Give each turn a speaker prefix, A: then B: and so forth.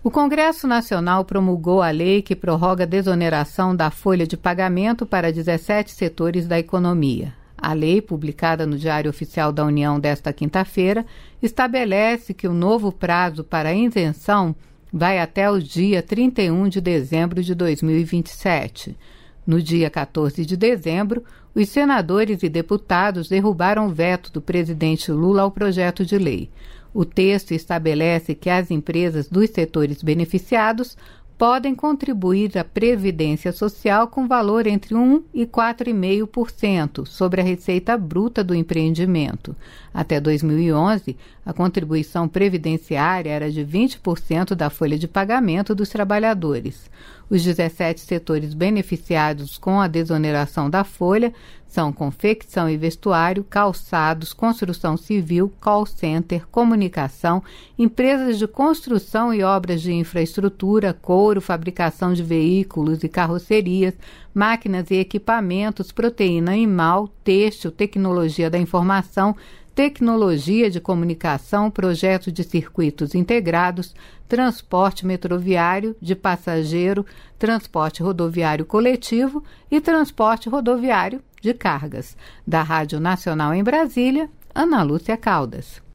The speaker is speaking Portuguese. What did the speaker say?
A: O Congresso Nacional promulgou a lei que prorroga a desoneração da folha de pagamento para 17 setores da economia. A lei, publicada no Diário Oficial da União desta quinta-feira, estabelece que o novo prazo para a isenção vai até o dia 31 de dezembro de 2027. No dia 14 de dezembro, os senadores e deputados derrubaram o veto do presidente Lula ao projeto de lei. O texto estabelece que as empresas dos setores beneficiados podem contribuir à Previdência Social com valor entre 1% e 4,5% sobre a receita bruta do empreendimento. Até 2011, a contribuição previdenciária era de 20% da folha de pagamento dos trabalhadores. Os 17 setores beneficiados com a desoneração da folha são confecção e vestuário, calçados, construção civil, call center, comunicação, empresas de construção e obras de infraestrutura, couro, fabricação de veículos e carrocerias, máquinas e equipamentos, proteína animal, têxtil, tecnologia da informação, tecnologia de comunicação, projeto de circuitos integrados, transporte metroviário de passageiro, transporte rodoviário coletivo e transporte rodoviário de cargas. Da Rádio Nacional em Brasília, Ana Lúcia Caldas.